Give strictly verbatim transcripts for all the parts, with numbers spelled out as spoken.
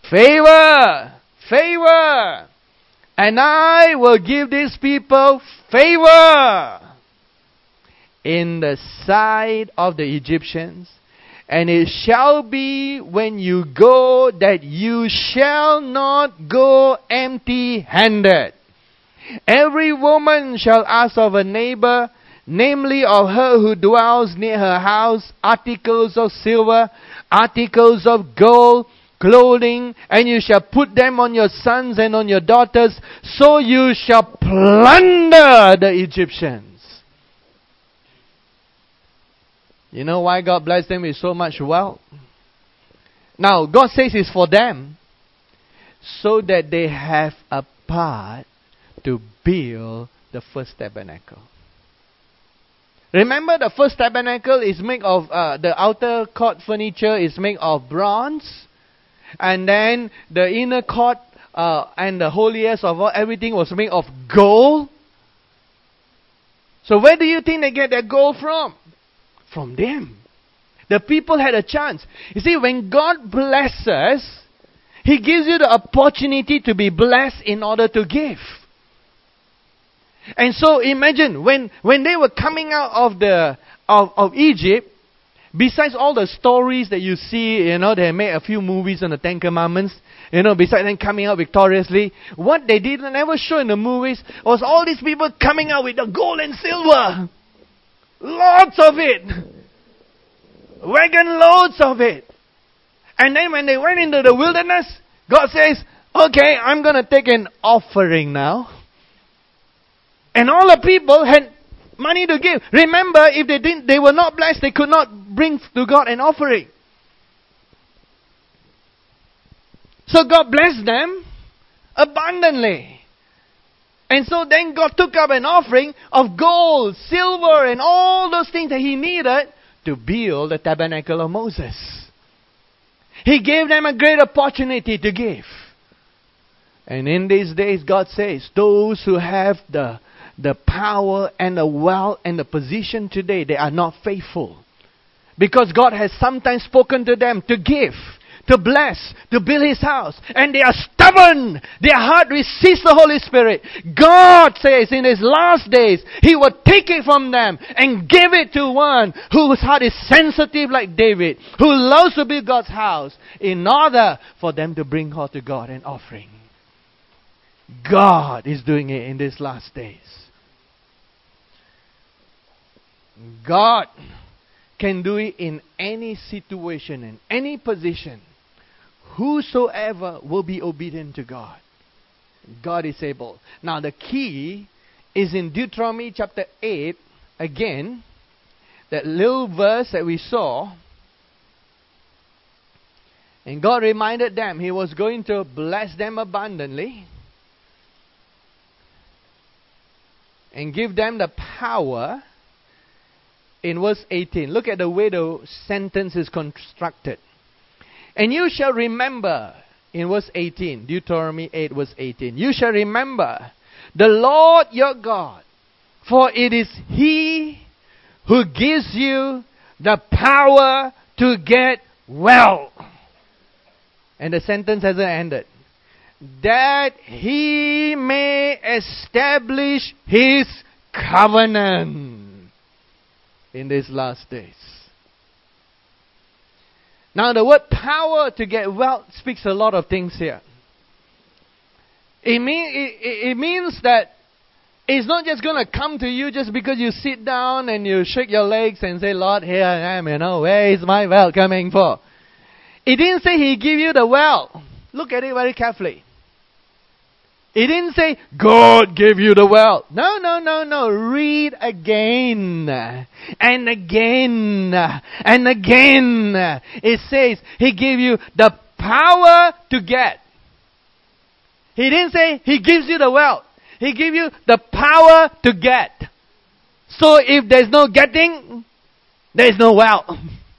favor, favor. And I will give these people favor in the sight of the Egyptians. And it shall be when you go that you shall not go empty-handed. Every woman shall ask of a neighbor, namely of her who dwells near her house, articles of silver, articles of gold, clothing, and you shall put them on your sons and on your daughters, so you shall plunder the Egyptians. You know why God blessed them with so much wealth? Now, God says it's for them, so that they have a part to build the first tabernacle. Remember, the first tabernacle is made of, uh, the outer court furniture is made of bronze, and then the inner court uh, and the holiest of all, everything was made of gold. So where do you think they get their gold from? From them. The people had a chance. You see, when God blesses, He gives you the opportunity to be blessed in order to give. And so imagine, when, when they were coming out of the of, of Egypt, besides all the stories that you see, you know, they made a few movies on the Ten Commandments, you know, besides them coming out victoriously, what they did never show in the movies was all these people coming out with the gold and silver. Lots of it. Wagon loads of it. And then when they went into the wilderness, God says, okay, I'm going to take an offering now. And all the people had money to give. Remember, if they didn't, they were not blessed, they could not bring to God an offering. So God blessed them abundantly. And so then God took up an offering of gold, silver, and all those things that He needed to build the tabernacle of Moses. He gave them a great opportunity to give. And in these days, God says, those who have the, the power and the wealth and the position today, they are not faithful. Because God has sometimes spoken to them to give, to bless, to build His house. And they are stubborn. Their heart resists the Holy Spirit. God says in His last days, He will take it from them and give it to one whose heart is sensitive like David, who loves to build God's house, in order for them to bring forth to God an offering. God is doing it in these last days. God can do it in any situation, in any position. Whosoever will be obedient to God, God is able. Now the key is in Deuteronomy chapter eight, again, that little verse that we saw. And God reminded them He was going to bless them abundantly and give them the power. In verse eighteen, look at the way the sentence is constructed. And you shall remember, in verse eighteen, Deuteronomy eight verse eighteen, you shall remember the Lord your God, for it is He who gives you the power to get wealth. And the sentence hasn't ended. That He may establish His covenant in these last days. Now the word power to get wealth speaks a lot of things here. It, mean, it, it means that it's not just going to come to you just because you sit down and you shake your legs and say, Lord, here I am, you know, where is my wealth coming for? It didn't say He give you the wealth. Look at it very carefully. It didn't say, God gave you the wealth. No, no, no, no. Read again. And again. And again. It says, He gave you the power to get. He didn't say, He gives you the wealth. He gave you the power to get. So if there's no getting, there's no wealth.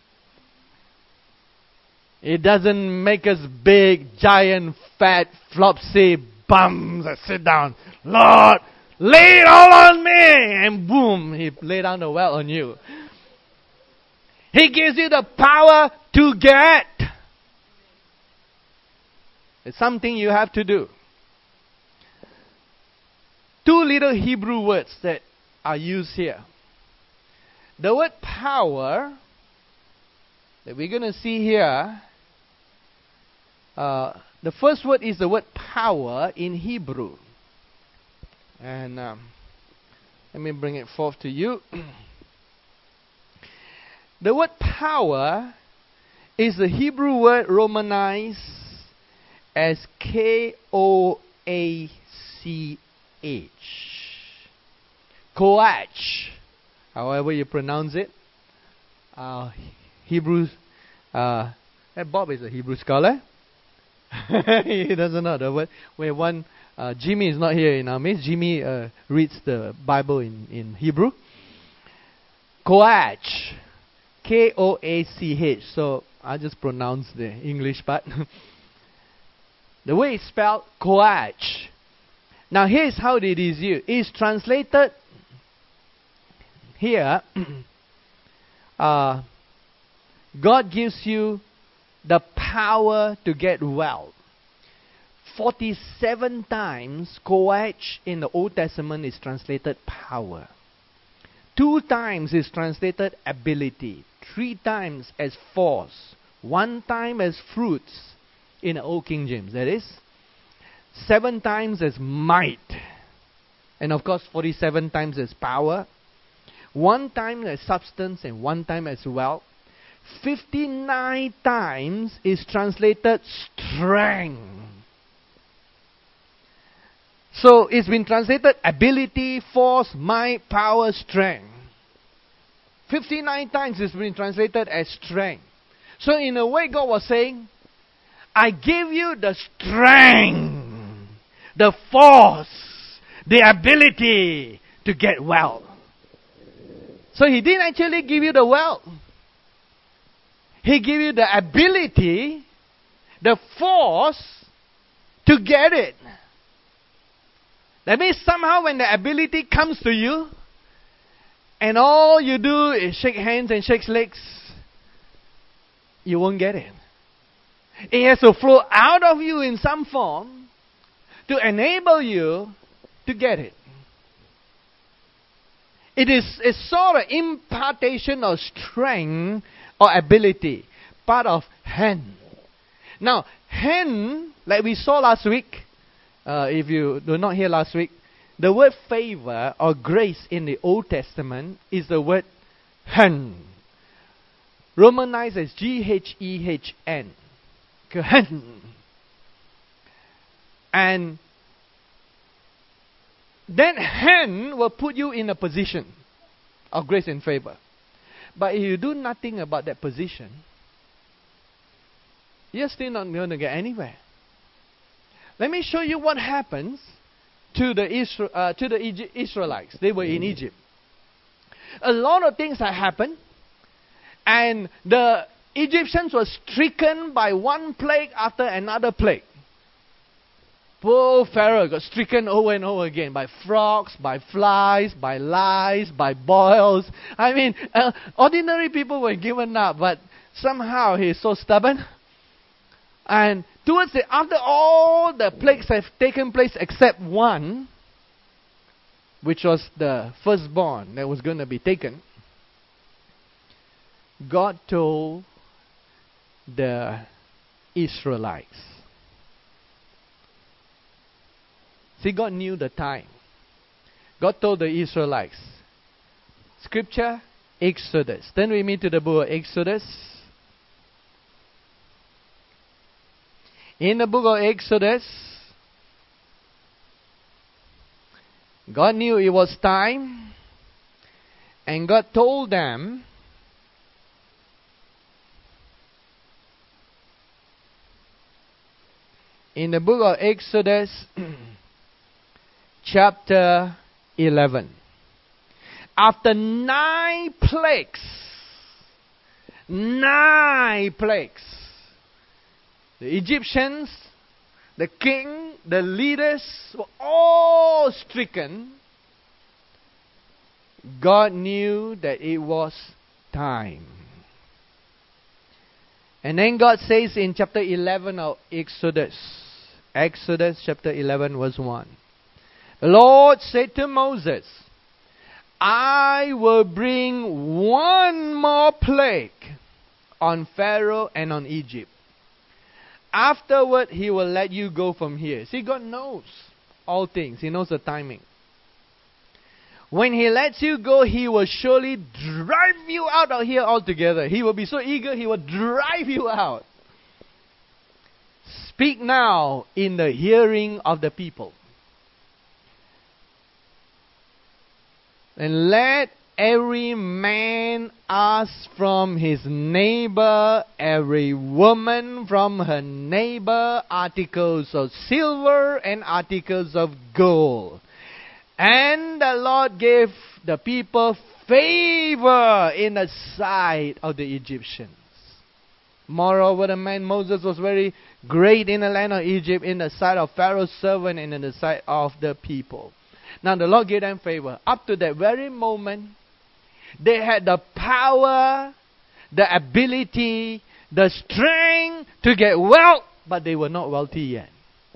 It doesn't make us big, giant, fat, flopsy bums that sit down. Lord, lay it all on me. And boom, He lay down the wealth on you. He gives you the power to get. It's something you have to do. Two little Hebrew words that are used here. The word power that we're going to see here, uh, the first word is the word power in Hebrew. And um, let me bring it forth to you. The word power is the Hebrew word romanized as K O A C H. Koach, however you pronounce it. Uh, Hebrew, uh, Bob is a Hebrew scholar. He doesn't know the word. Where one, uh, Jimmy is not here in our midst. Jimmy uh, reads the Bible in, in Hebrew. Koach, K O A C H. So I just pronounce the English part. The way it's spelled, Koach. Now here's how it is used. It's translated here. uh, God gives you the power to get well. forty-seven times Koach in the Old Testament is translated power. Two times is translated ability. Three times as force. One time as fruits in the Old King James. That is. Seven times as might. And of course forty-seven times as power. One time as substance and one time as wealth. fifty-nine times is translated strength. So it's been translated ability, force, might, power, strength. fifty-nine times it's been translated as strength. So in a way God was saying, I give you the strength, the force, the ability to get well. So He didn't actually give you the wealth. He gave you the ability, the force to get it. That means somehow when the ability comes to you, and all you do is shake hands and shake legs, you won't get it. It has to flow out of you in some form to enable you to get it. It is a sort of impartation of strength or ability, part of hand. Now, hand, like we saw last week, uh, if you do not hear last week, the word favor or grace in the Old Testament is the word hand. Romanized as G H E H N. And then hand will put you in a position of grace and favor. But if you do nothing about that position, you're still not going to get anywhere. Let me show you what happens to the Isra- uh, to the Egy- Israelites. They were in Egypt. A lot of things have happened, and the Egyptians were stricken by one plague after another plague. Poor Pharaoh got stricken over and over again by frogs, by flies, by lice, by boils. I mean, uh, ordinary people were given up, but somehow he's so stubborn. And towards the, after all the plagues have taken place except one, which was the firstborn that was going to be taken, God told the Israelites. See, God knew the time. God told the Israelites. Scripture, Exodus. Turn with me to the book of Exodus. In the book of Exodus, God knew it was time, and God told them, in the book of Exodus, chapter eleven, after nine plagues, nine plagues, the Egyptians, the king, the leaders were all stricken. God knew that it was time. And then God says in chapter eleven of Exodus, Exodus chapter eleven verse one. The Lord said to Moses, I will bring one more plague on Pharaoh and on Egypt. Afterward, he will let you go from here. See, God knows all things. He knows the timing. When He lets you go, He will surely drive you out of here altogether. He will be so eager, He will drive you out. Speak now in the hearing of the people. And let every man ask from his neighbor, every woman from her neighbor, articles of silver and articles of gold. And the Lord gave the people favor in the sight of the Egyptians. Moreover, the man Moses was very great in the land of Egypt, in the sight of Pharaoh's servant and in the sight of the people. Now the Lord gave them favor. Up to that very moment, they had the power, the ability, the strength to get wealth, but they were not wealthy yet.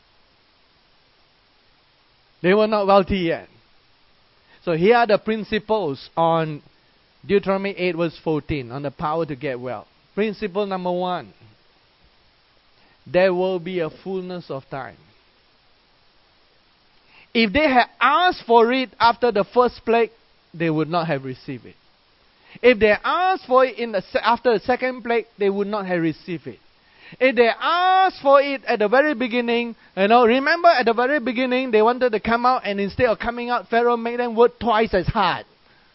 They were not wealthy yet. So here are the principles on Deuteronomy eight verse fourteen, on the power to get wealth. Principle number one. There will be a fullness of time. If they had asked for it after the first plague, they would not have received it. If they asked for it in the se- after the second plague, they would not have received it. If they asked for it at the very beginning, you know, remember at the very beginning, they wanted to come out, and instead of coming out, Pharaoh made them work twice as hard.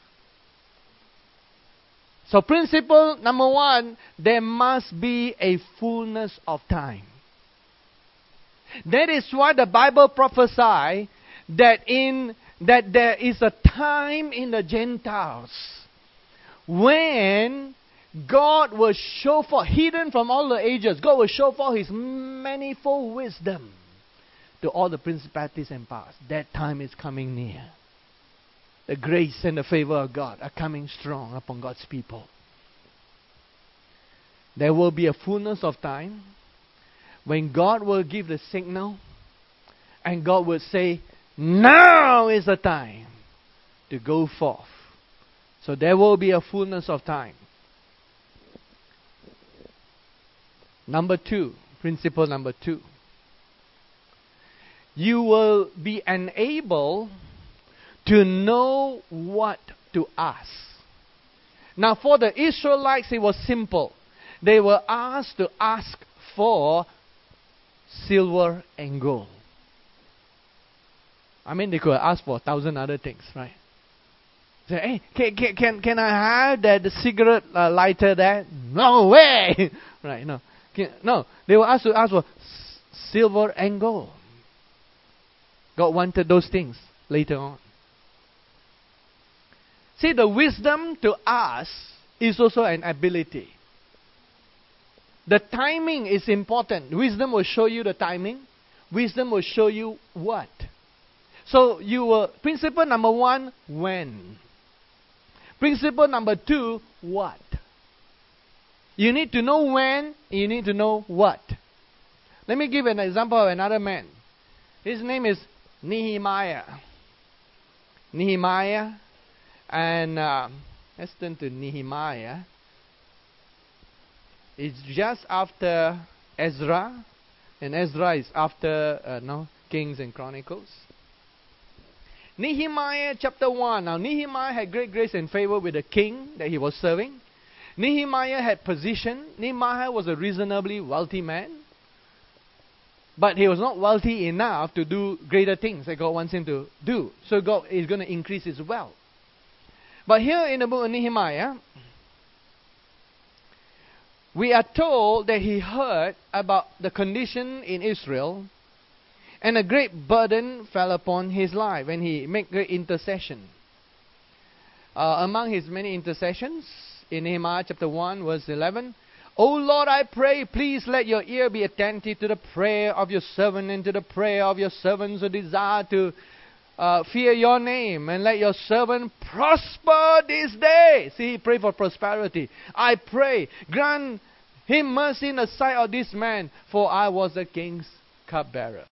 So principle number one, there must be a fullness of time. That is why the Bible prophesies that in that there is a time in the Gentiles when God will show forth, hidden from all the ages, God will show forth His manifold wisdom to all the principalities and powers. That time is coming near. The grace and the favor of God are coming strong upon God's people. There will be a fullness of time when God will give the signal and God will say, now is the time to go forth. So there will be a fullness of time. Number two, principle number two. You will be enabled to know what to ask. Now for the Israelites it was simple. They were asked to ask for silver and gold. I mean, they could ask for a thousand other things, right? Say, hey, can, can, can, can I have that cigarette uh, lighter there? No way! Right, no. Can, no, they were asked to ask for s- silver and gold. God wanted those things later on. See, the wisdom to ask is also an ability. The timing is important. Wisdom will show you the timing. Wisdom will show you what. So you will, principle number one, when. Principle number two, what. You need to know when, you need to know what. Let me give an example of another man. His name is Nehemiah. Nehemiah. And uh, let's turn to Nehemiah. It's just after Ezra. And Ezra is after uh, no, Kings and Chronicles. Nehemiah chapter one. Now Nehemiah had great grace and favor with the king that he was serving. Nehemiah had position. Nehemiah was a reasonably wealthy man. But he was not wealthy enough to do greater things that God wants him to do. So God is going to increase his wealth. But here in the book of Nehemiah, we are told that he heard about the condition in Israel, and a great burden fell upon his life, and he made great intercession. Uh, among his many intercessions, in Nehemiah chapter one, verse eleven, O Lord, I pray, please let your ear be attentive to the prayer of your servant and to the prayer of your servants who desire to uh, fear your name, and let your servant prosper this day. See, he prayed for prosperity. I pray, grant him mercy in the sight of this man, for I was the king's cupbearer.